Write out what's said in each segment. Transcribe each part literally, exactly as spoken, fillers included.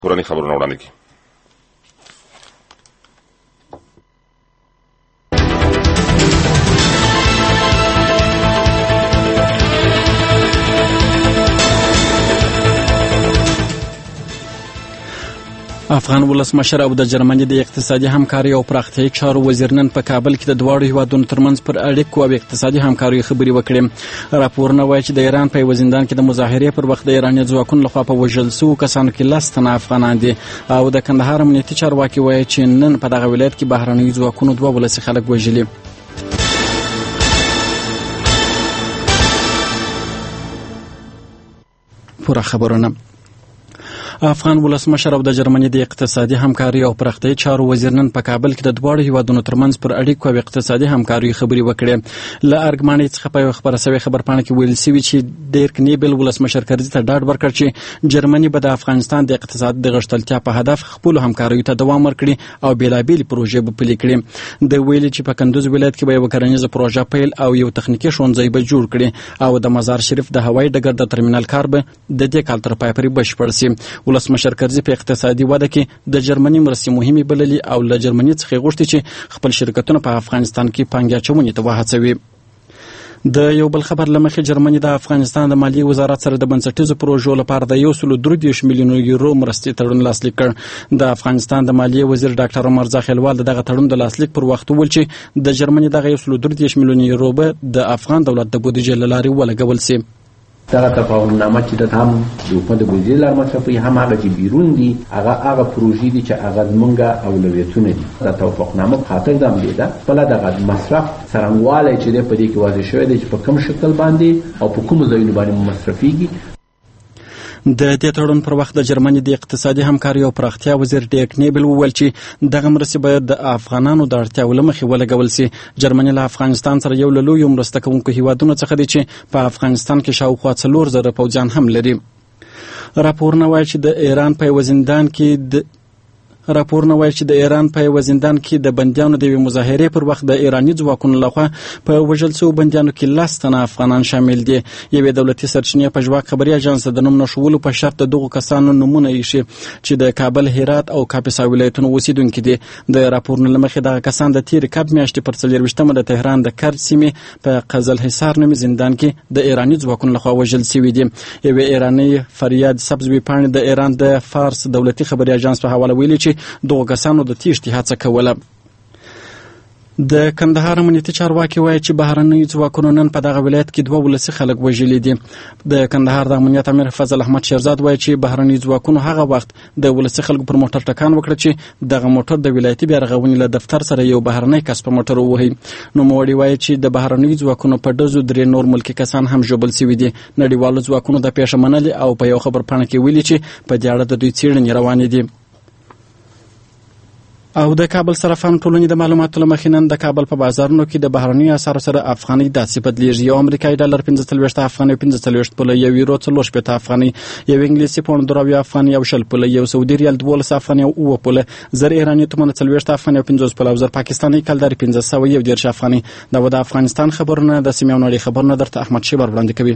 کورنۍ خبرونه وړاندې کړي. افغان ولسمشر او د جرمني د اقتصادي همکارۍ او پراختیایي چارو وزیر نن په کابل کې د دواړو هیوادونو ترمنځ پر اړیکو او اقتصادي همکاریو خبرې وکړې. راپورونه وایي چې د ایران په یوه زندان کې د مظاهرې پر وخت د ایراني ځواکونو لخوا په وژل شوو کسانو کې لس تنه افغانان دي او د کندهار امنیتي چارواکي وایي چې نن په دغه ولایت کې بهرنیو ځواکونو دوه ولسي خلک وژلي. پوره خبرونه. افغان ولسمشر او د جرمني د اقتصادي همکارۍ او پراختیایي چارو وزیر نن په کابل کې د دواړو هیوادونو ترمنځ پر اړیکو او اقتصادي همکاریو خبرې وکړې. له ارګمانۍ څخه په یوه خپره سوې خبرپاڼه کې ویل سوي چې ډیرک نیبل ولسمشر کرزي ته ډاډ ورکړ چې جرمني به د افغانستان د اقتصاد د غښتلتیا په هدف خپلو همکاریو ته دوام ورکړي او بېلابېلې پروژې به پلي کړي. د ویلي چې په کندوز ولایت کې به یوه کرنیزه پروژه پیل او یو تخنیکي ښوونځی به جوړ کړي او د مزار شریف د هوایي ډګر د ترمینل کار به د دې کال تر پایه پورې بشپړ سي. ولسمشر کرزي په اقتصادي وده کې د جرمني مرستې مهمې بللي او له جرمني څخه یې غوښتي چې خپل شرکتونه په افغانستان کې پانګې اچونې ته وهڅوي. د یو بل خبر له مخې جرمني د افغانستان د مالیې وزارت سره د بنسټیزو پروژو لپاره د یو سلو درې دېرش میلیونو یورو مرستې تړون لاسلیک کړ. د افغانستان د مالیې وزیر ډاکټر عمر زاخیلوال د دغه تړون د لاسلیک پر وخت وویل چې د جرمني دغه یو سلو درې دېرش میلیونو یورو به د افغان دولت د بودیجې له لارې ولګول سي. دغه تفاهمنامه چې د هم د حکومت د بودیجې لار مصرفوي هم هغه چې بیرون دي هغه هغه پروژې دي چې هغه زمونږ اولویتونه دي. د توافقنامه په خاطر د همدې ده خپله دغه مصرف څرنګوالی چې دی په دې کې واضح شوی دی چې په کوم شکل باندې او په کومو ځایونو باندې مصرفیږي. د دې تړون پر وخت د جرمني د اقتصادي همکارۍ او پراختیا وزیر ډیرک نیبل وویل چې دغه مرستې باید د افغانانو د اړتیاوو له مخې ولګول سي. جرمني له افغانستان سره یو له لویو مرسته کوونکو هیوادونو څخه دی چې په افغانستان کې شاوخوا څلور زره پوځیان هم لري. راپورونه وایي چې د ایران په یوه زندان کې د راپورونه وایي چې د ایران په یوه زندان کې د بندیانو د یوې مظاهرې پر وخت د ایراني ځواکونو لخوا په وژل شوو بندیانو کې لس تنه افغانان شامل دي. یوې دولتي سرچینې په ژواک خبري اژانس د نوم نښولو په شرط د دغو کسانو نومونه ایښي چې د کابل، هرات او کاپیسا ولایتونو اوسیدونکي دي. د راپورونو له مخې دغه کسان د تېرې کب میاشتې پر څلېرویشتمه د تهران د کرد سیمې په قزل حصار نومي زندان کې د ایراني ځواکونو لخوا وژل سوي دي. یوې ایراني فریاد سبز ویبپاڼې د ایران د فارس دولتي خبري اژانس په حواله ویلي چې دغو کسانو د تیښتې هڅه کوله. د کندهار امنیتي چارواکي وایي چې بهرنیو ځواکونو نن په دغه ولایت کې دوه ولسي خلک وژلي دي. د کندهار د امنیت امیر فضل احمد شیرزاد وایي چې بهرنیو ځواکونو هغه وخت د ولسي خلکو پر موټر ټکان وکړ چې دغه موټر د ولایتي بیارغونې له دفتر سره یو بهرنی کس په موټر ووهي. نوموړي وایي چې د بهرنیو ځواکونو په ډزو درې نور ملکي کسان هم ژوبل سوي دي. نړیوالو ځواکونو د پیښه منلې او په یو خبرپاڼه کې ویلي چې په دې اړه د دوی څېړنې روانې دي. او د کابل صرافانو ټولنې د معلوماتو له مخې نن د کابل په بازارونو کې د بهرنیو اسعارو سره افغانۍ داسې بدلیږي. یو امریکایي ډالر پنځه څلوېښت افغانۍ، پنځه څلوېښت پوله، یو یورو څلور شپېته افغانۍ، یو انګلیسي پونډ دوه اویا افغانۍ او شل پوله، یو سعودي ریال دولس افغانۍ او اووه پوله، زر ایراني تومنه څلوېښت افغانۍ او پنځوس پوله او زر پاکستاني کلدارې پنځه سوه یو دېرش افغانۍ. دا و د افغانستان خبرونه. د سیمې او نړۍ خبرونه درته احمد شیبر وړاندې کوي.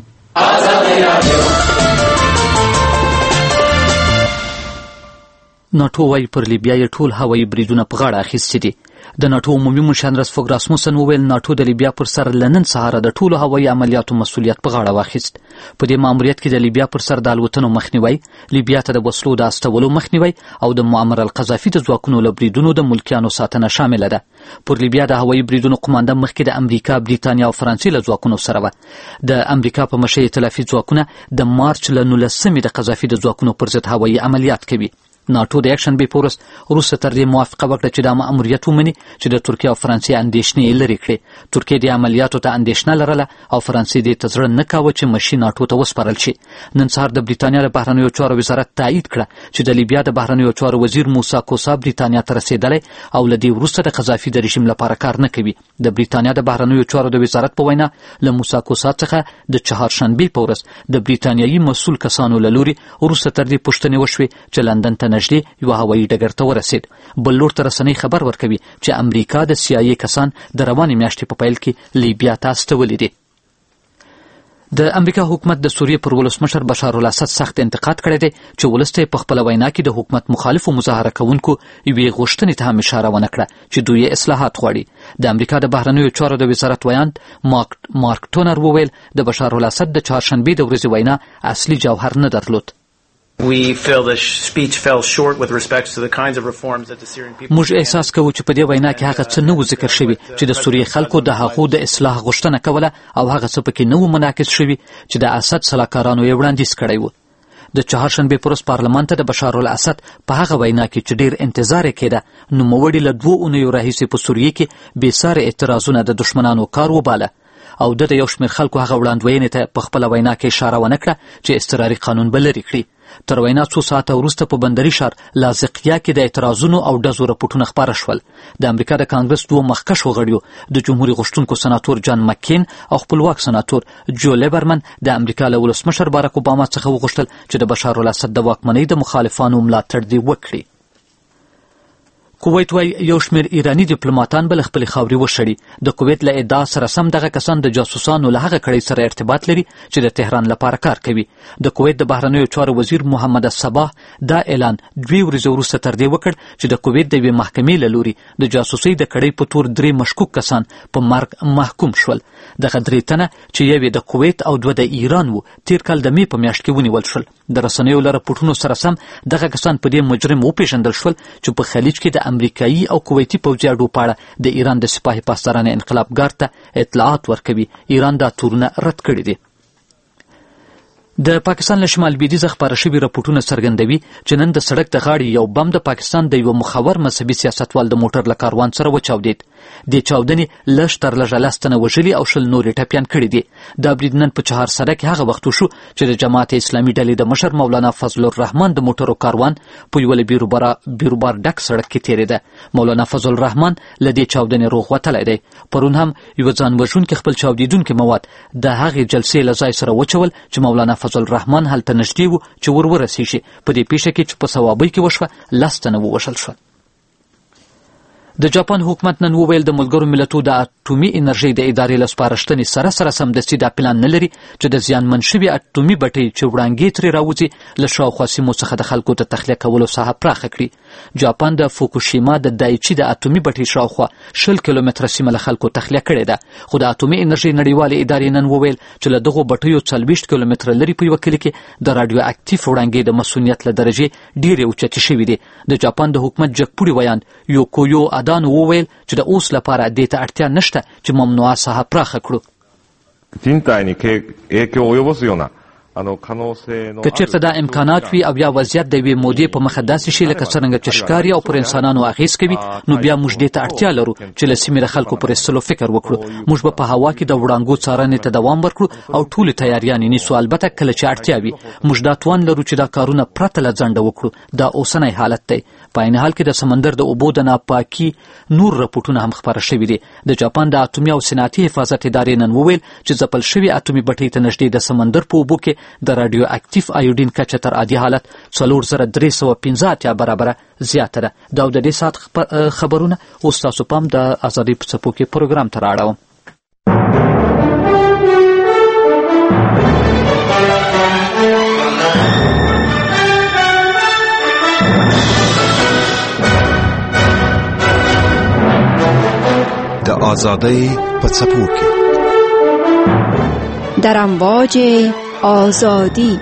ناټو وايي پر لیبیا یې ټول هوایي بریدونه په غاړه اخیستي دي. د ناټو عمومي مشر راسفوګ راسموسن وویل ناټو د لیبیا پر سر له نن سهاره د ټولو هوایي عملیاتو مسؤلیت په غاړه واخیست. په دې ماموریت کې د لیبیا پر سر د الوتنو مخنیوی، لیبیا ته د وسلو د استولو مخنیوی او د معمر القذافي د ځواکونو له بریدونو د ملکیانو ساتنه شامله ده. پر لیبیا د هوایي بریدونو قومانده مخکې د امریکا، بریتانیا او فرانسې له ځواکونو سره وه. د امریکا په مشرۍ ائتلافي ځواکونه د مارچ له نولسمې د قذافي د ځواکونو پر ضد هوایي عملیات کوي. ناټو د یک شنبې په ورځ وروسته تر دې موافقه وکړه چې دا مأموریت ومني چې د ترکیې او فرانسې اندېښنې یې لرې کړې. ترکیې دې عملیاتو ته اندېښنه لرله او فرانسې دې ته زړه نه کاوه چې مشي ناټو ته وسپارل شي. نن سهار د بریتانیا د بهرنیو چارو وزارت تایید کړه چې د لیبیا د بهرنیو چارو وزیر موسی کوسا بریتانیا ته رسېدلی او له دې وروسته د قذافي د رژیم لپاره کار نه کوي. د بریتانیا د بهرنیو چارو د وزارت په وینا له موسی کوسا څخه د چهارشنبې په ورځ د بریتانیایي مسؤل کسانو له لوري وروسته تر دې پوښتنې وشوې چې لندن ته نږدې یوه هوایي ډګر ته ورسېد. بل لور ته رسنۍ خبر ورکوي چې امریکا د سی آی ای کسان د روانې میاشتې په پیل کې لیبیا ته استولي دي. د امریکا حکومت د سوریې پر ولسمشر بشار الاسد سخت انتقاد کړی دی چې ولس ته په خپل وینا کې د حکومت مخالفو مظاهره کوونکو یوې غوښتنې ته هم اشاره ونه کړه چې دوی اصلاحات غواړي. د امریکا د بهرنیو چارو د وزارت ویاند مارک مارک ټونر وویل د بشار الاسد د چهارشنبې د ورځې وینا اصلي جوهر نه درلود. We feel the speech fell short with respect to the kinds of reforms that the Syrian people. موږ احساس کوو چې په دې وینا کې هغه څه نه و ذکر شوي چې د سوریې خلکو د هغو د اصلاح غوښتنه کوله او هغه څه پکې نه و منعکس شوي چې د اسد سلاکارانو یې وړاندیز کړی و. د چهارشنبې پر ورځ پارلمان ته د بشار الاسد په هغه وینا کې چې ډېر انتظار یې کېده نوموړي له دوو اونیو راهیسې په سوریې کې بېسارې اعتراضونه د دښمنانو کار وباله او د یو شمېر خلکو هغه وړاندوینې ته په خپله وینا کې اشاره ونه کړه چې اضطراري قانون به لرې کړي. تر وینا څو ساعته وروسته په بندري ښار لازقیه کې د اعتراضونو او ډزو رپوټونه خپاره شول. د امریکا د کانګرس دوه مخکښو غړیو د جمهوري غوښتونکو سناتور جان مکین او خپلواک سناتور جو لیبرمن د امریکا له ولسمشر باراک اوباما څخه وغوښتل چې د بشار الاسد د واکمنۍ د مخالفانو ملاتړ دې وکړي. کویت وايي یو شمېر ایراني ډیپلوماتان به له خپلې خاورې وشړي. د کویت له ادعا سره سم دغه کسان د جاسوسانو له هغه کړۍ سره ارتباط لري چې د تهران لپاره کار کوي. د کویت د بهرنیو چارو وزیر محمد الصباح دا اعلان دوی ورځې وروسته تر دې وکړ چې د کویت د یوې محکمې له لوري د جاسوسۍ د کړۍ په تور درې مشکوک کسان په مرګ محکوم شول. دغه درې تنه چې یو د کویت او دوه د ایران وو تیر کال د مې په میاشت کې ونیول شول. د رسنیو له راپورټونو سره سم دغه کسان په دې مجرم وپېژندل شول چې په خلیج کې د امریکایي او کویتي پوځي اډو په اړه د ایران د سپاهي پاسدارانه انقلابګار ته اطلاعات ورکوي. ایران دا تورونه رد کړي دي. د پاکستان له شمال لویدیځه خپاره شوي راپورټونه څرګندوي چې نن د سړک د غاړې یو بم د پاکستان د یوه مخور مذهبي سیاستوال د موټر له کاروان سره وچاودېد. دې چاودنې لږ تر لږه لس تنه وژلي او شل نورې ټپیان کړي دي. دا برید نن په چهارسده کې هغه وخت وشو چې د جماعت اسلامي ډلې د مشر مولانا فضل الرحمن د موټرو کاروان په یوه له بیروبار ډک سړک کې تېرېده. مولانا فضل الرحمن له دې چاودنې روغ وتلی دی. پرون هم یوه ځان وژونکي خپل چاودېدونکي مواد د هغې جلسې له ځای سره وچول چې مولانا فضل الرحمن هلته نږدې و چې ور ورسېږي. په دې پیښه کې چې په صوابۍ کې وشوه لس تنه ووژل شول. د جاپان حکومت نن وویل د ملګرو ملتو د اټومي انرژۍ د ادارې له سپارښتنې سره سره سمدستي دا پلان نه لري چې د زیانمن شوي اټومي بټۍ چې وړانګې ترې راوځي له شاوخوا سیمو څخه د خلکو د تخلیه کولو ساحه پراخه کړي. جاپان د فوکوشیما د دایچي د اټومي بټۍ شاوخوا شل کیلومتره سیمه له خلکو تخلیه کړې ده. خو د اټومي انرژۍ نړیوالې ادارې نن وویل چې له دغو بټیو څلوېښت کیلومتره لرې په یوه کلي کې د راډیو اکټیف وړانګې د مسؤلیت له درجې ډېرې اوچتې شوي دي. د جاپان د حکومت جګپوړي ویاند یوکویو ادانو وویل چې د اوس لپاره دې ته اړتیا نشته چې ممنوعه ساحه پراخه کړو. 人体に影響を及ぼすような که چېرته دا امکانات وي او یا وضعیت د یوې مودې په مخه داسې شي لکه څرنګه چې ښکاري او پر انسانانو اغېز کوي نو بیا موږ دې ته اړتیا لرو چې له سیمې د خلکو پر ایستلو فکر وکړو. موږ به په هوا کې د وړانګو څارنې ته دوام ورکړو او ټولې تیاریانې نیسو. البته کله چې اړتیا وي موږ دا توان لرو چې دا کارونه پرته له ځنډه وکړو. دا اوسنی حالت دی. په عین حال کې د سمندر د اوبو د ناپاکي نور راپورټونه هم خپاره شوي دي. د جاپان د اټومي او صنعتي حفاظت ادارې نن وویل چې ځپل شوي اټومي بټۍ ته نږدې د سمندر په اوبو کې د راډیو اکټیف آیوډین کچه تر عادي حالت څلور زره درې سوه پنځه اتیا برابره زیاته ده. دا د دې ساعت خبرونه اوس تاسو پام د ازادۍ په څپو کې پروګرام ته رااړوم. د آزادۍ په څپو کې در امواج آزادی.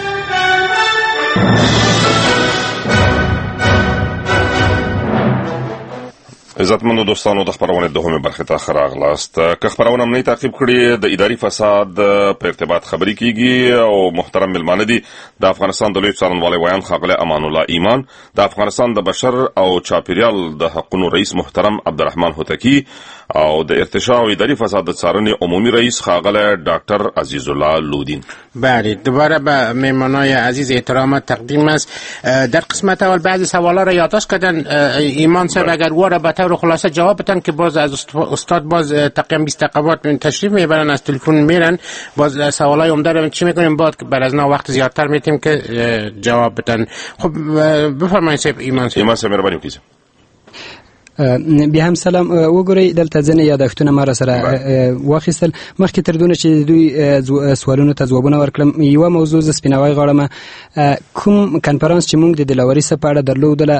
عزتمندو دوستانو د خبرونې دوهمې برخې ته ښه راغلاست. که خبرونه مو نه تعقیب کړي د اداري فساد په ارتباط خبرې کیږي او محترم ملمانه دي د افغانستان د لوی څارنوالۍ ویاند ښاغلی امان الله ایمان، د افغانستان د بشر او چاپیریال د حقونو رئیس محترم عبدالرحمن هوتکی او د ارتشاء او اداري فساد د څارنې عمومی رئیس ښاغلی ډاکټر عزیز الله لودین. بله، دوباره به مهمانای عزیز احترامات تقدیم است. در قسمت اول بعضی سوالا را یادداشت کردن ایمان صاحب، اگر واره به طور خلاصه جواب بدن که باز از استاد باز تقریبا بیست دقیقه تشریف میبرن، از تلفن میرن، باز سوالای عمده رو چی میکنیم بعد بعد از نا وقت زیادتر میتیم که جواب بدن. خب بفرمایید صاحب ایمان صاحب. ایمان صاحب مهربانی وکړئ. بیا هم سلام وګورئ دلته ځنې یادښتونه ما را سره واخیستل مخکې تر دونه چې دوی سوالونو ته ځوابونه ورکړم یوه موضوع زه سپیناوی غواړم کوم کنفرانس چې موږ د دلاوري څه په اړه درلودله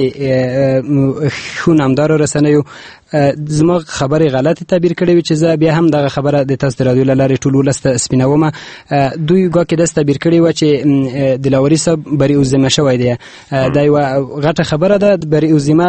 ځینې ښو نامدارو رسنیو زما خبرې غلطه تعبیر کړې وي چې زه بیا هم دغه خبره د تاسو د رادیو له لارې ټول ولس ته سپینوم دوی ګواکې داسې تعبیر کړې وه چې دلاوري صاحب بریالذمه شوی دی دا یوه غټه خبره ده بریالذمه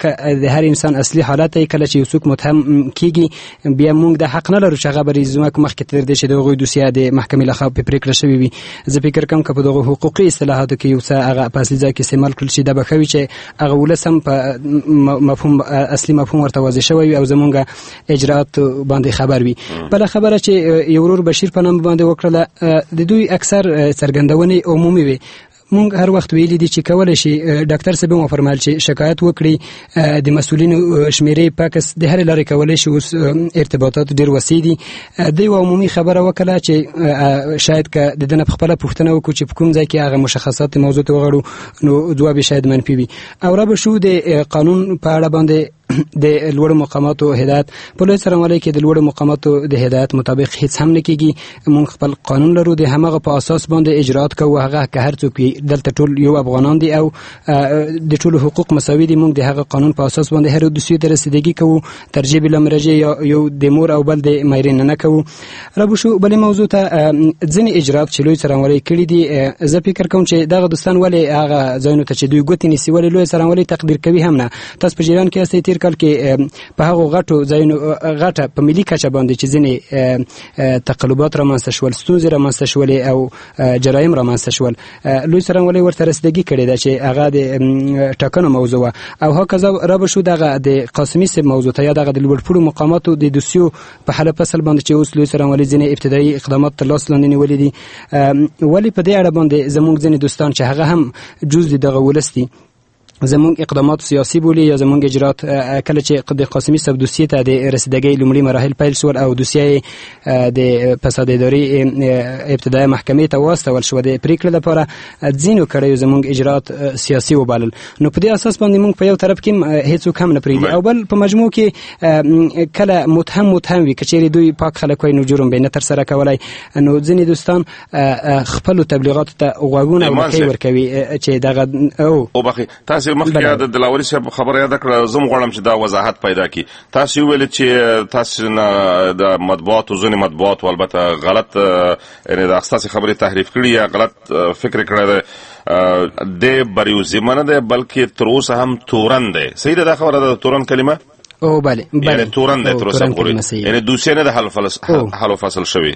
د هر انسان اصلي حالت دی کله چې یو څوک متهم کیږي بیا موږ د حق نه لرو چې هغه بریالذمه مخکې تر دې چې د هغوی دوسیه د محکمې لخوا پرې پرېکړه شوې وي زه فکر کوم که په دغو حقوقي اصطلاحاتو کې یو څه هغه په اصلي ځای کې استعمال کړل شي دا به ښه وي چې هغه ولس هم په مفهوم اصلي مفهوم ورته واضح شوی او زمونږ اجرات باندې خبر وي بله خبره چې یو ورور بشیر په نام باندې وکړله د دوی اکثر څرګندونې عمومي وي مونږ هر وخت ویلي دي چې کولی شي ډاکټر صاحب هم وفرمایل چې شکایت وکړي د مسؤلینو شمیرې پاکس د هرې لارې کولی شي اوس ارتباطات ډېر وسیع دي د یوه عمومي خبره وکړه چې شاید که د ده نه پخپله پوښتنه وکړو چې په کوم ځای کې هغه مشخصات موضوع ته وغواړو نو ځواب یې شاید منفي وي او را به شو د قانون په اړه باندې د لوړ مقاماتو هدایت په لوی څرنګوالۍ کې د لوړ مقاماتو د هدایت مطابق هیڅ هم نه کېږي موږ خپل قانون لرو د همغه په اساس باندې اجرات کوو هغه که هر څوک وي دلته ټول یو افغانان دي او د ټولو حقوق مساوي دي موږ د هغه قانون په اساس باندې هر دوسیې ته رسیدګي کوو ترجیح بلا مرجع یا یو د مور او بل د میرین نه کوو رابو شو بلې موضوع ته ځینې اجرات چې لوی څرنګوالۍ کړي دي زه فکر کوم چې دغه دوستان ولې هغه ځایونو ته چې دوی ګوتې نیسي ولې لوی څرنګوالۍ تقدیر کوي هم نه تاسو په جریان کې یاستئ تېر کال کې په هغو غټو ځایونو غټه په ملي کچه باندې چې ځینې تقلبات رامنځته شول ستونزې رامنځته شولې او جرایم رامنځته شول لوی څرنګوالۍ ورته رسیدګي کړې ده چې هغه د ټاکنو موضوع وه او هکذا را به شو دغه د قاسمي صاحب موضوع ته یا دغه د لوړپوړو مقاماتو د دوسیو په حل فصل باندې چې اوس لوی څرنګوالۍ ځینې ابتدایي اقدامات تر لاس لاندې نیولي دي ولې په دې اړه باندې زموږ ځینې دوستان چې هغه هم جز د دغه ولس دي زمونږ اقدامات سیاسي بولي یا زمونږ اجرات کله چې د قاسمي صاحب دوسیې ته د رسیدګۍ لومړي مراحل پیل شول او دوسیه د فساد اداري ابتدایي محکمې ته واستول شو د پریکړې لپاره ځینو کړیو زمونږ اجرات سیاسي وبلل نو په دې اساس باندې موږ په یو طرف کې هیڅوک هم نه پرېږدي او بل په مجموع کې کله متهم متهم وي که چیرې دوی پاک خلک وای نو جرم به نه ترسره کولی نو ځینې دوستان خپلو تبلیغاتو ته غوږونه او لکۍ ورکوي چې دغه او مخکې د دلاوري صاحب خبره یاد کړه زه هم غواړم چې دا وضاحت پیدا کړي تاسو ویل چې تاسو نه د مطبوعاتو ځینې مطبوعاتو البته غلط یعنې د ستاسې خبرې تحریف کړي یا غلط فکر کړی دی د بریالذمه نه دی بلکې تر اوسه هم تورن دی صحیح ده دا خبره ده تورن کلمه او بله یعنې تورن دی تر اوسه پورې یعنې دوسیه نه ده حل و فصل شوي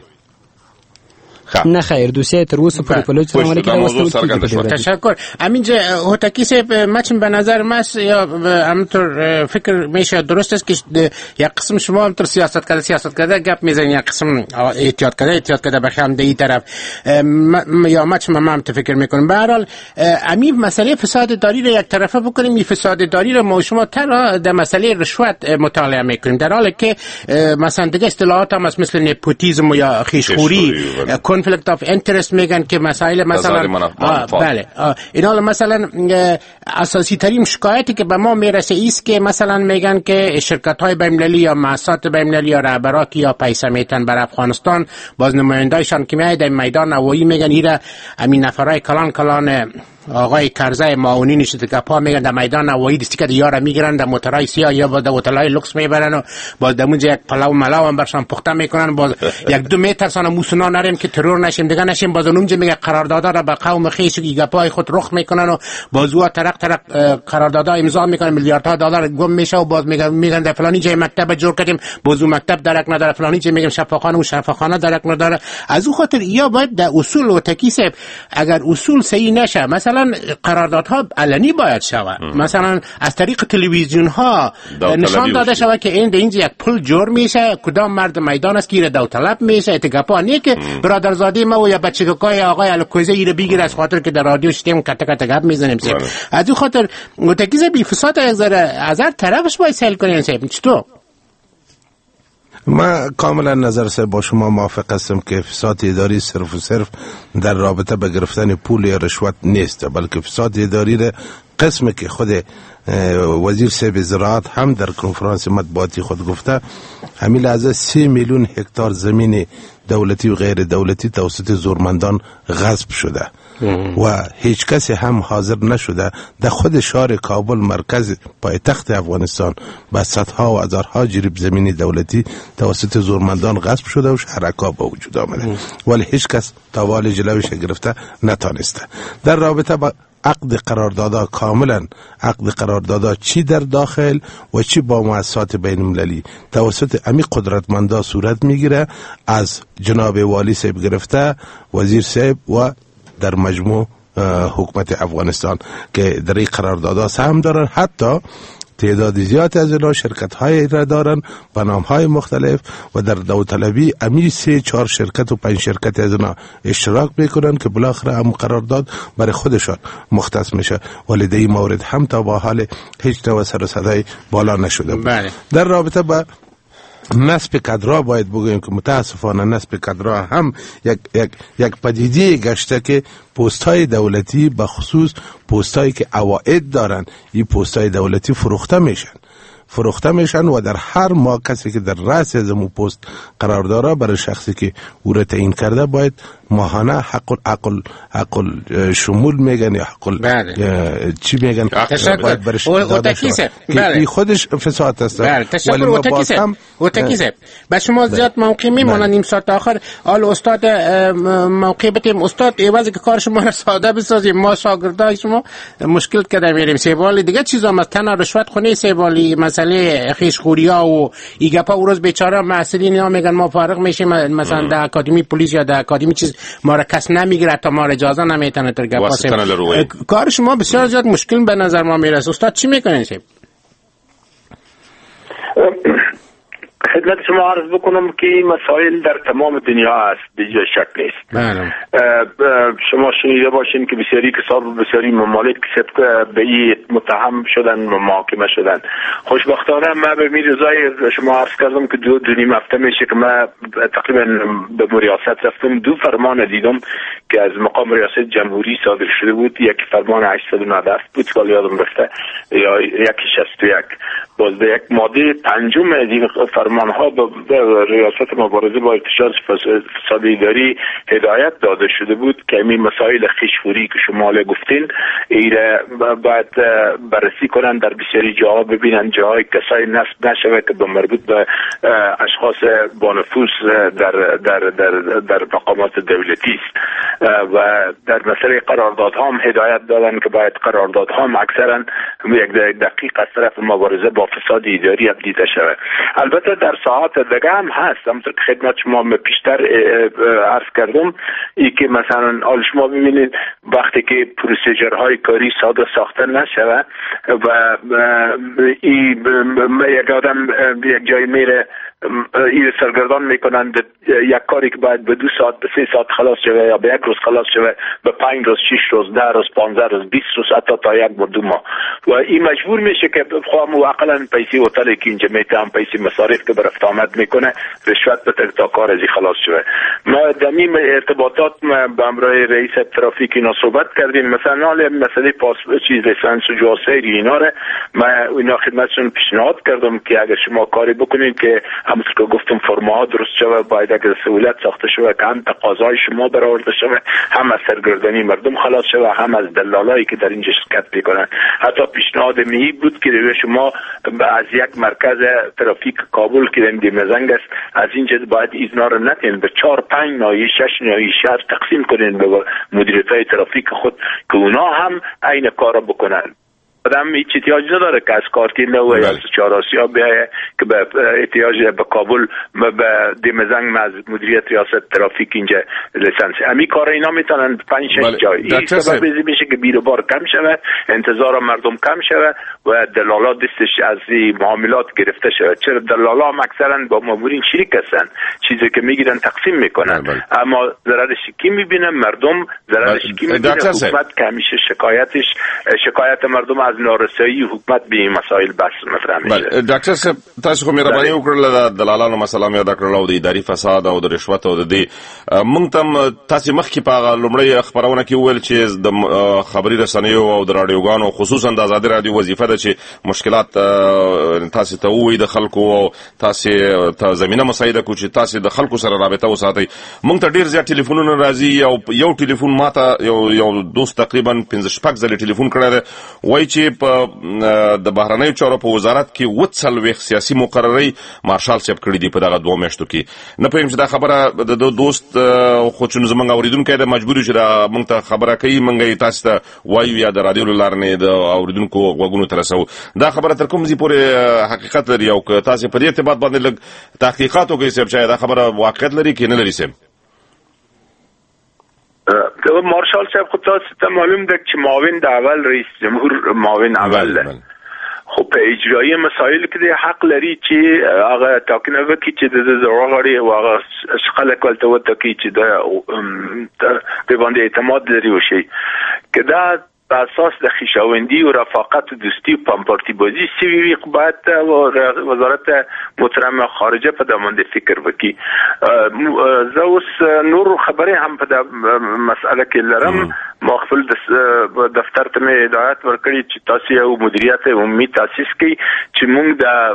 نه خیر دوسیه تر اوسه پورې په لوی څرنګوالۍ کې واستول تشکر همینجا هوتکی صاحب مچم به نظر ماست یا همطور فکر میشه درست است که یک قسم شما همطور سیاست کرده سیاست کرده گپ میزنید یک قسم احتیاط کرده احتیاط کرده بخیام ده این طرف یا مچم ما هم فکر میکنم به هر حال همین مسئله فساد اداری را یک طرفه بکنیم این فساد اداری را ما شما تر در مسئله رشوت مطالعه میکنیم در حالی که مثلا دیگه اصطلاحات هم مثل نپوتیزم یا خیشخوری conflict of interest میگن که مسائل مثلا بله اینا مثلا اساسی ترین شکایتی که به ما میرسه ایست که مثلا میگن که شرکت های بین‌المللی یا مؤسسات بین‌المللی یا رهبرا که یا پیسه میتن بر افغانستان باز نماینده‌شان که میاد در میدان نوایی میگن ایرا همین نفرای کلان کلان آقای کرزای معاونی نشده که پا میگن در میدان نوایی دستی که دیاره میگیرن در موترهای سیاه یا باز در هتل‌های لوکس میبرن و باز در اونجا یک پلاو ملاو هم برشان پخته میکنن باز یک دو میترسان موسونا نریم که ترور نشیم دیگه نشیم باز اونجا میگه قراردادها را به قوم خیش و گپای خود رخ میکنن و باز او ترق ترق قراردادها امضا میکنن میلیاردها دلار گم میشه و باز میگن میگن در فلانی جای مکتب جور کردیم باز اون مکتب درک نداره فلانی جای میگن شفاخانه و شفاخانه درک نداره از اون خاطر یا باید در اصول و تکیسب اگر اصول صحیح نشه مثلا قراردادها علنی باید شود مثلا از طریق تلویزیون ها نشان داده شود که این اینجا یک پل جور میشه کدام مرد میدان است که ایره داوطلب میشه اتگاپا نه که برادرزاده ما و یا بچگکای آقای الکوزه ایره بگیره از خاطر که در رادیو شتیم کته کته گپ میزنیم سیم از این خاطر متکیز بی فساد یک ذره از هر طرفش باید سهل کنیم سیم چطور ما کاملا نظر سه با شما موافق هستم که فساد اداری صرف و صرف در رابطه به گرفتن پول یا رشوت نیست بلکه فساد اداری را قسم که خود وزیر صاحب زراعت هم در کنفرانس مطبوعاتی خود گفته، همین لحظه سی میلیون هکتار زمین دولتی و غیر دولتی توسط زورمندان غصب شده و هیچ کسی هم حاضر نشده در خود شهر کابل مرکز پایتخت افغانستان با صدها و هزارها جریب زمین دولتی توسط زورمندان غصب شده و شهرکا به وجود آمده، ولی هیچ کس توال جلویش گرفته نتانسته. در رابطه با عقد قراردادها، کاملا عقد قراردادها چی در داخل و چی با مؤسسات بین المللی توسط امی قدرتمندا صورت میگیره، از جناب والی صاحب گرفته وزیر صاحب و در مجموع حکومت افغانستان که در این قراردادها سهم دارن، حتی تعداد زیاد از اینا شرکت های را دارن با نام های مختلف و در داوطلبی امی سه چهار شرکت و پنج شرکت از اینا اشتراک میکنن که بالاخره هم قرارداد برای خودشان مختص میشه، ولی در این مورد هم تا با حال هیچ نوع سر و صدای بالا نشده بود. بله. در رابطه با نصب کادرها باید بگوییم که متاسفانه نصب کادرها هم یک یک یک پدیده گشته که پست‌های دولتی به خصوص پست‌هایی که عواید دارن، این پست‌های دولتی فروخته میشن فروخته میشن و در هر ماه کسی که در رأس از اون پست قرار داره برای شخصی که او را تعیین کرده باید ماهانه حق عقل عقل شمول میگن یا حق چی میگن باید برش داده شد که خودش فساد است. بله تشکر. اوتکی صاحب با شما زیاد موقع میمونن نیم ساعت آخر. حال استاد موقع بتیم استاد ایوازی که کار شما را ساده بسازیم، ما شاگردای شما مشکل کده میریم. سیوالی دیگه چیزا مثلا رشوت خونی، سیوالی مسئله خیشخوریا و ایگپا او روز بیچاره مسئولین ها میگن ما فارغ میشیم مثلا در اکادمی پلیس یا در اکادمی چیز ما را کس نمیگیره تا ما را اجازه نمیتونه تر گپا سیم. کار شما بسیار زیاد مشکل به نظر ما میرسه. استاد چی میکنین شب؟ خدمت شما عرض بکنم که این مسائل در تمام دنیا است، بجای شک نیست. شما شنیده باشین که بسیاری کسان و بسیاری ممالک به این متهم شدن و محاکمه شدن. خوشبختانه من به میر رضای شما عرض کردم که دو دو نیم هفته میشه که من تقریبا به ریاست رفتم، دو فرمان دیدم که از مقام ریاست جمهوری صادر شده بود. یکی فرمان هشتصد و نود بود که یادم رفته، یا یکی شصت و یک. باز به یک ماده پنجم از این فرمان ها به ریاست مبارزه با ارتشاد فساد اداری هدایت داده شده بود که این مسائل خیشخوری که شما گفتین ایره باید بررسی کنن، در بسیاری جاها ببینن جاهای کسای نصب نشوه که به مربوط به اشخاص با نفوذ در در در در مقامات دولتی است. و در مسئله قراردادها هم هدایت دادن که باید قراردادها هم اکثرا یک دقیق از طرف مبارزه با فساد اداری دیده شود. البته در ساعات دیگه هم هست، همونطور که خدمت شما پیشتر عرض کردم، ای که مثلا حال شما ببینید وقتی که پروسیجرهای کاری ساده ساخته نشود و این یک آدم یک جای میره این سرگردان میکنند یک کاری که باید به دو ساعت به سه ساعت خلاص شوه یا به یک روز خلاص شوه به پنج روز شش روز ده روز پانزده روز بیست روز حتی تا یک بار دو ماه و این مجبور میشه که بخواه موقعا پیسی هتل که اینجا میتهم پیسی مصارف که برفت آمد میکنه رشوت بده تا کار ازی خلاص شوه. ما دمیم ارتباطات با همراه رئیس ترافیک اینا صحبت کردیم، مثلا حال مسئله پاس چیز لیسانس و جاسری اینا رو من اینا خدمتشون پیشنهاد کردم که اگر شما کاری بکنید که همونطور که گفتم فرماها درست شود، باید اگر سهولت ساخته شود که هم تقاضای شما برآورده شود، هم از سرگردانی مردم خلاص شود، هم از دلالایی که در اینجا شرکت میکنن. حتی پیشنهاد می بود که شما از یک مرکز ترافیک کابل که در دمزنگ است از اینجا باید ایزنا رو نتین به چهار پنج ناحیه شش ناحیه شهر تقسیم کنین به مدیریت‌های ترافیک خود که اونا هم عین کارا بکنن. آدم هیچ احتیاج نداره که از کارتی نو یا چهار آسیا بیایه که به احتیاج به کابل به دمزنگ از مدیریت ریاست ترافیک اینجا لیسانس امی کار اینا میتونن پنج شش جای. این سبب میشه که بیروبار کم شود، انتظار مردم کم شود و دلالا دستش از معاملات گرفته شود. چرا دلالا هم اکثرا با مامورین شریک هستن، چیزی که میگیرن تقسیم میکنن، اما ضررش کی میبینه؟ مردم ضررش کی میبینه؟ حکومت که همیشه شکایتش شکایت مردم از از نارسایی حکومت به این مسائل بحث مطرح میشه. بله ډاکټر صاحب تاسو خو مهرباني وکړل د دلالانو مسله مې یاد کړل او د اداري فساد او د رشوت او د دې موږ ته تاسو مخکې په لومړی خبرونه کې وویل چې د خبري رسنیو او د رادیوګانو خصوصا د آزادي رادیو وظیفه ده چې مشکلات تاسو ته ووایي د خلکو او تاسو ته زمينه مساعده کوي چې تاسو د خلکو سره رابطه وساتئ. موږ ته ډیر زیات ټلیفونونه راځي او یو ټلیفون ماته یو یو دوست تقریبا پنځه شپږ ځله ټلیفون کړی دی وایي چې په د بهرنیو چارو په وزارت کې اووه څلوېښت سیاسي مقرري مارشال صاحب کړي دي په دغه دوه میاشتو کې. نه پوهیم چې دا خبره د دوست خو چې زموږ اوریدونکي د مجبوري چې دا موږ ته خبره کوي موږ تاسو ته وایو یا د رادیو له لارې نه د اوریدونکو غوږونو ته رسوو. دا خبره تر کوم ځای پورې حقیقت لري او که تاسو په دې ارتباط باندې لږ تحقیقات وکړئ صاحب چې دا خبره واقعیت لري که نه لري صاحب؟ مارشال صاحب خود تاسو ته معلوم ده چې معاون د اول رئیس جمهور معاون اول ده خو په اجرایی مسایل کې د حق لري چې هغه تاکینه وکړي چې د زړغړي او هغه خلک ولته وته کې چې د په باندې اعتماد لري وشي که دا اساس د خوشاوندی او رفاقت و دوستی و پمپارتی بازی سوی باید وزارت محترم خارجه په دمانده فکر وکي. زه اوس نور خبرې هم په مسئله کې لرم. ما خپل دفتر ته مې هدایت ورکړی چې تاسو یو مدیریت عمومي تاسیس کړئ چې موږ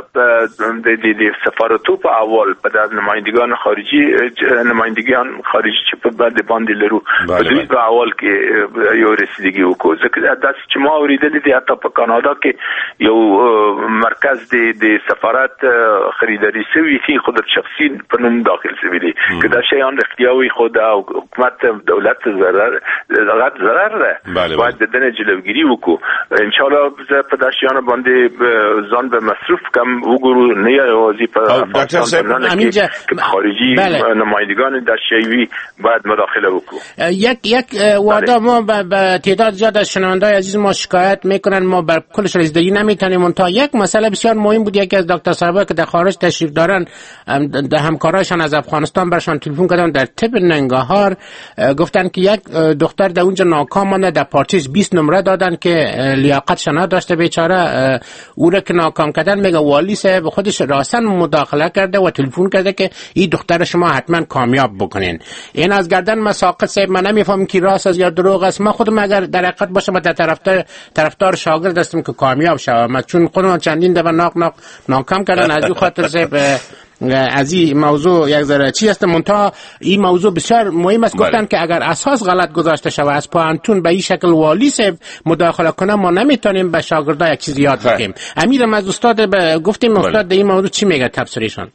د د سفارتو په اول په د نمائندگان خارجي نمائندگان خارجي چې په بعد باندې لرو په دوی په اول کې یو رسیدګي وکړو. ځکه داسې چې ما اورېدلې دي حتی په کاناډا کې یو مرکز د د سفارت خریداري شوی چې خود شخصي په نوم داخل شوی دي که دا شیان اختیاري خود او حکومت دولت ضرر ضرر ده باید د دنه جلوگیری وکړو. ان شاء الله زه په داسې شیانو باندې ځان به مصروف کم وګورو نه یوازې په افغانستان کې خارجي نمایندگان در شیوی باید مداخله وکړو. یک یک وادا ما به تعداد زیاد از شنونده‌های عزیز ما شکایت میکنن ما بر کلش رسیدگی نمیتونیم. منتها یک مسئله بسیار مهم بود، یکی از دکتر سربا که در خارج تشریف دارن در همکارایشان از افغانستان برشان تلفن کردن در تپ ننگاهار گفتن که یک دختر در اونجا ناکام مانده، در پارچیز بیست نمره دادن که لیاقتش نداشته بیچاره، او را که ناکام کردن میگه والی صاحب خودش راسن مداخله کرده و تلفن کرده که این دختر شما حتما کامیاب بکنین. این از گردن مساقط صاحب من نمیفهمم که راست است یا دروغ است. من خودم اگر در حقیقت باشم در طرفدار طرفدار شاگرد هستم که کامیاب شوم، چون خودم چندین دفعه ناق ناق ناکام کردن. از این خاطر صاحب از این موضوع یک ذره چی است. منتها این موضوع بسیار مهم است. گفتن که اگر اساس غلط گذاشته شود از پانتون به این شکل والی صاحب مداخله کنه ما نمیتونیم به شاگردا یک چیز یاد بدیم. امیرم از استاد گفتیم استاد در این موضوع چی میگه تفسیرشون؟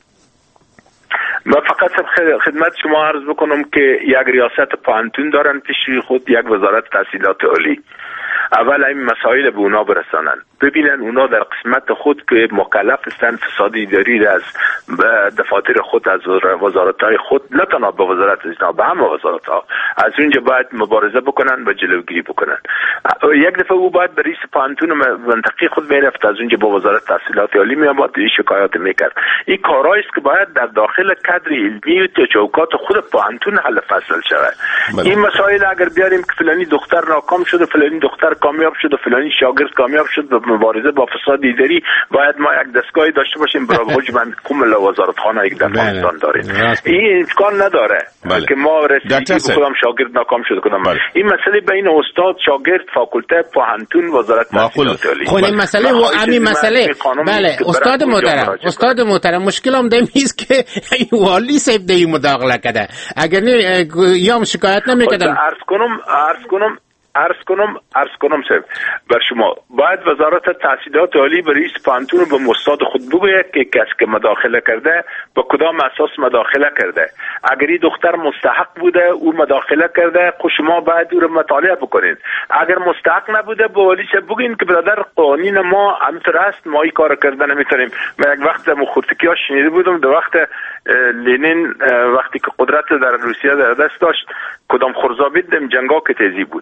من فقط خدمت شما عرض بکنم که یک ریاست پانتون دارن پیش خود، یک وزارت تحصیلات عالی. اول این مسائل به اونا برسانن، ببینن اونا در قسمت خود که مکلف هستند فساد اداری از دفاتر خود از وزارت‌های خود، نه تنها به وزارت اجنا به همه وزارت‌ها از اونجا باید مبارزه بکنن و جلوگیری بکنن. یک دفعه او باید به رئیس پانتون منطقی خود میرفت، از اونجا با وزارت تحصیلات عالی میآمد این شکایات میکرد. این کارایی است که باید در داخل کادر علمی و چوکات خود پانتون حل فصل شود. این مسائل اگر بیاریم که فلانی دختر ناکام شده، فلانی دختر کامیاب شده، فلانی شاگرد کامیاب شد به مبارزه با فساد اداری، باید ما یک دستگاهی داشته باشیم برای حجم کامل وزارتخانه یک در افغانستان داریم. این امکان نداره بله. که ما رسیدگی بکنم شاگرد ناکام شده کنم. بله. این مسئله بین استاد شاگرد فاکولته پاهنتون وزارت تحصیلات عالی. خب این مسئله و همین مسئله بله استاد محترم استاد محترم مشکل هم دیم است که والی صاحب دی مداخله کرده. اگر نه یا شکایت نمیکردن. عرض کنم عرض کنم عرض کنم عرض کنم صاحب بر شما باید وزارت تحصیلات عالی به رئیس پانتون و به استاد خود بگوید که کسی که مداخله کرده با کدام اساس مداخله کرده. اگر این دختر مستحق بوده او مداخله کرده، خود شما باید او را مطالعه بکنید. اگر مستحق نبوده با ولی صاحب بگین که برادر قوانین ما همینطور است، ما این کار کرده نمیتونیم. من یک وقت مخورتکی ها شنیده بودم در وقت لنین وقتی که قدرت در روسیه در دست داشت کدام خرزابید دم جنگا که تیزی بود.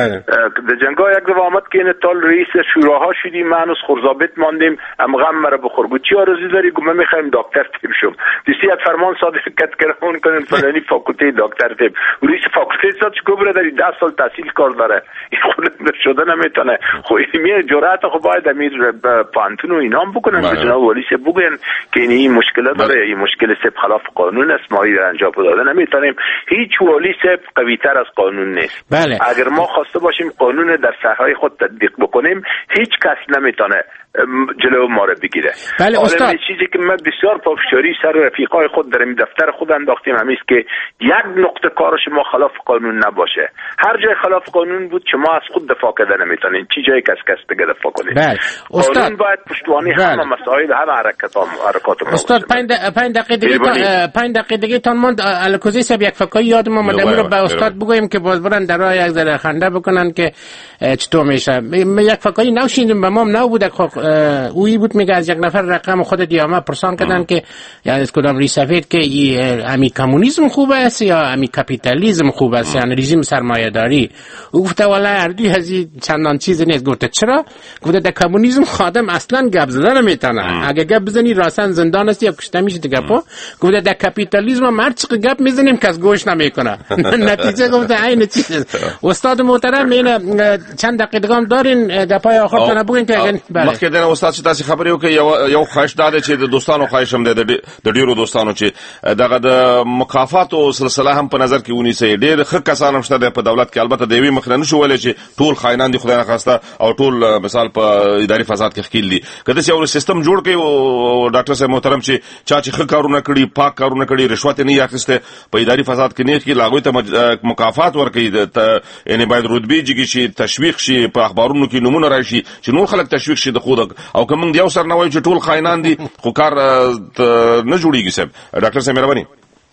در جنگا یک دفعه آمد که این تال رئیس شوراها شدی، من از خورزابت ماندیم، ام غم مرا بخور گو چی آرزو داری؟ گو من میخوایم دکتر تیم شم. دیسی یک فرمان صادر کرد که اون کنن فلانی فاکولته دکتر تیم. رئیس فاکولته صد چه گبره داری ده سال تحصیل کار داره. این خود شده نمیتونه. خو این جرأت خو باید امیر پانتون و اینام بکنن. جناب ولی سه بگن که این مشکل داره، این مشکل سب خلاف قانون است، ما این انجام داده نمیتونیم. هیچ ولی سب قوی‌تر از قانون نیست. بله. اگر ما خواسته باشیم قانون در صحرای خود تطبیق بکنیم، هیچ کس نمیتونه جلو ما رو بگیره. بله استاد، چیزی که من بسیار پافشاری سر رفیقای خود در این دفتر خود انداختیم همیست که یک نقطه کار شما خلاف قانون نباشه. هر جای خلاف قانون بود شما از خود دفاع کردن نمیتونین، چی جای کس کس دیگه دفاع کنید. بله. استاد، قانون باید پشتوانه بله. همه مسائل همه حرکات حرکات ما. استاد پنج دقیقه دیگه تا پنج دقیقه دیگه تان ماند الکوزی سب یک فکای یاد ما مدام رو به استاد بگویم که باز برن در راه یک ذره خنده بکنن که چطور میشه. یک فکای نو شیندیم به ما نو بود. اویی بود میگه از یک نفر رقم خود دیامه پرسان کردن که یعنی از کدام ریسفید که امی کمونیسم خوب است یا امی کپیتالیسم خوب است، یعنی رژیم سرمایه داری. او گفته والا اردوی هزی چندان چیز نیست. گفته چرا؟ گفته در کمونیسم خادم اصلا گپ زدن نمیتونه، اگه گپ بزنی راسن زندان است یا کشته میشه دیگه. پا گفته در کپیتالیسم ما هر چقدر گپ میزنیم کس گوش نمیکنه. نتیجه گفته عین چیز. استاد محترم این چند دقیقه دیگه هم دارین در پای آخر تنه بگین که مخکې د استاد چې تاسو خبرې وکړئ یو یو خواهش دا دی چې د دوستانو خواهش هم دی د ډیرو دوستانو چې دغه د مکافاتو سلسله هم په نظر کې ونیسئ. ډېر ښه کسان هم شته دی په دولت کې، البته د یوې مخې نه نشو ویلی چې ټول خاینان دي خدای نخواسته او ټول مثال په اداري فساد کې ښکیل دي. که داسې یو سیستم جوړ کړئ ډاکټر صاحب محترم چې چا چې ښه کارونه کړي، پاک کارونه کړي، رشوت یې نه اخیستی، په اداري فساد کې نه کړي، هغوی ته مکافات ورکړي، یعنې باید رتبې جګې شي، تشویق شي، په اخبارونو کې نومونه راشي چې نور خلک تشویق شي د خود. او که موږ یو سر نه وایو چې ټول خاینان دي خو کار نه جوړیږي. صاحب ډاکټر صاحب مهرباني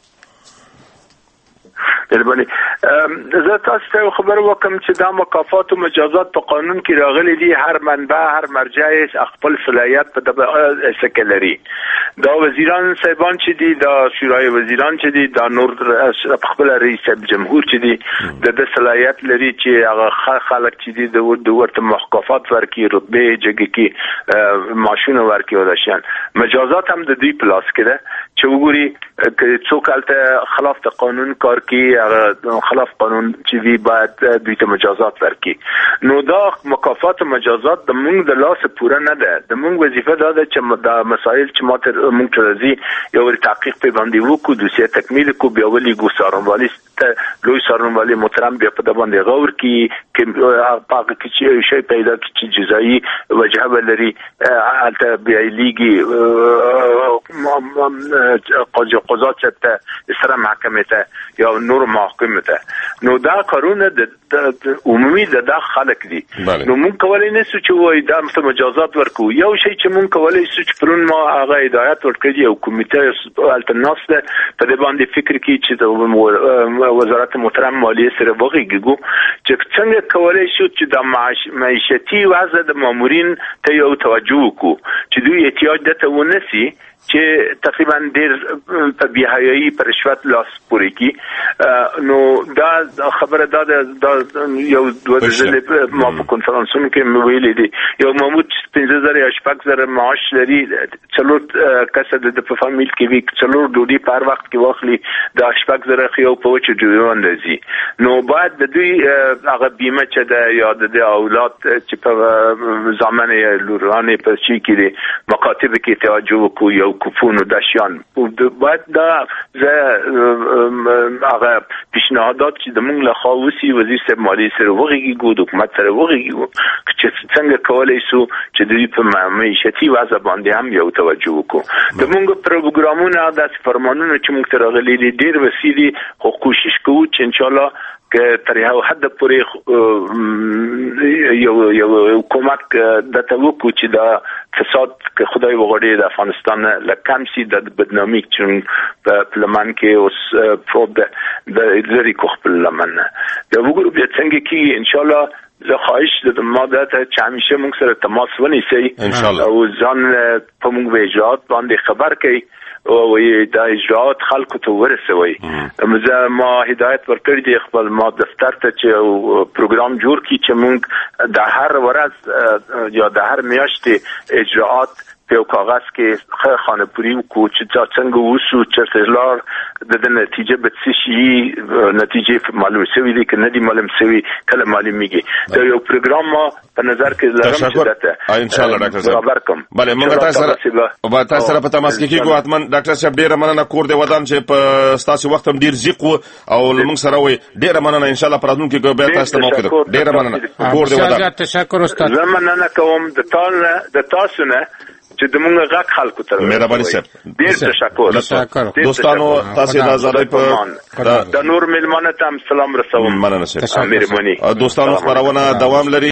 مهرباني زه تاسو ته خبر وکم چې دا مکافات او مجازات په قانون کې راغلي دي. هر منبع هر مرجع خپل صلاحیت په دغه سکلري. دا وزیران صاحبان چې دي، دا شورای وزیران چې دي، دا نور خپل رئیس جمهور چې دي د صلاحیت لري چې هغه خلک چې دي د ورته مکافات ورکړي، رتبه جګې کې معاشونه ورکړي ولشان. مجازات هم د دوی پلاس کړه چې وګوري که څوک هلته خلاف د قانون کار کوي، هغه خلاف قانون چې وی باید دوی ته مجازات ورکړي. نو دا مکافات او مجازات د موږ د لاس پوره نه ده. د موږ وظیفه دا ده چې دا مسایل چې ما تر موږ ته راځي یو تحقیق په باندې وکړو، دوسیه تکمیل کو، بیا ولې ګو سارنوالي لوی سارنوالي محترم بیا په باندې غور کی چې پاک کې شی پیدا کی چې جزایی وجه ولري البته بیا لیګي قاضي قضات ته سره محکمه ته یا نور محکمه ته. نو دا کارونه د عمومي د داخ خلک دي. نو مونږ کولای نه سو چې وای دا مجازات ورکو. یو شی چې مونږ کولای سو چې پرون ما هغه هدایت ورکړي او کمیټه التناس ده په دې باندې فکر کوي چې د وزارت محترم مالیه سره وغږیږو چې څنګه کولای شو چې د معیشتي وضع د مامورین ته یو توجه وکړو چې دوی احتیاج دته ونسی چې تقریبا ډیر په بیاحیايي پر رشوت لاس پورې کی. نو دا خبره دا د یو دوه ځله ما په کنفرانسونو کې ویلې دي یو مامور پنځه زره یا شپږ زره معاش لري، څلور کسه د په فامیل کې وي، څلور ډوډۍ په هر وخت کې واخلي، دا شپږ زره خو په وچه جوړون راځي. نو باید د دوی هغه بیمه چې د یا د اولاد چې په زمانه لورانه په شي کې دي مکاتب کې توجه وکړو یو کوپون و داشیان باید دا هغه پیشنهادات چې د موږ له خوا وسی وزیر صاحب مالیې سره وغږیږو، د حکومت سره وغږیږو چې څنګه کولای شو چې دوی په معیشتي وضع باندې هم یو توجه وکړو. د موږ پروګرامونه د فرمانونو چې موږ ته راغلي دي ډېر وسیلې خو کوشش کوو چې ان شاء الله که تر یو حد پورې یو یو کومک د توکو چې دا فساد که خدای وغوړي د افغانستان لکم سي د بدنامي چې په پلمان کې اوس فوب د لري کو خپل لمن دا وګورو بیا څنګه کې ان شاء الله زه خواهش لرم ما دا ته چې همیشه موږ سره تماس ونیسئ او ځان په موږ به اجرات باندې خبر کړئ او دا اجرات خلکو ته ورسوي. زه ما هدایت ورکړی دی خپل ما دفتر ته چې پروګرام جوړ کړي چې موږ د هر ورځ یا د هر میاشتې اجرات په کاغذ کې خانه‌پوري وکړو چې دا څنګه وسو چې لار د نتیجه به څه شي نتیجه معلوم شوی دی که نه دی معلوم شوی کله معلومیږي. دا یو پروګرام ما په نظر کې لرم چې دته ان شاء الله ډاکټر صاحب برابر کوم. بله موږ تاسو سره او تاسو سره په تماس کې کېږو اتمن ډاکټر صاحب ډیره مننه کور دی ودان چې په تاسو وخت هم ډیر زیق او موږ سره وي ډیره مننه ان شاء الله پرادون کې به تاسو ته موقع ده. ډیره مننه کور دی ودان. تشکر استاد. زه مننه کوم د تاسو د تاسو نه چې د موږ غږ خلکو ته مهرباني صاحب ډیر تشکر. دوستانو تاسو د آزادۍ په د نور ملمانه ته سلام رسوم. مننه صاحب. مهرباني. دوستانو خبرونه دوام لري.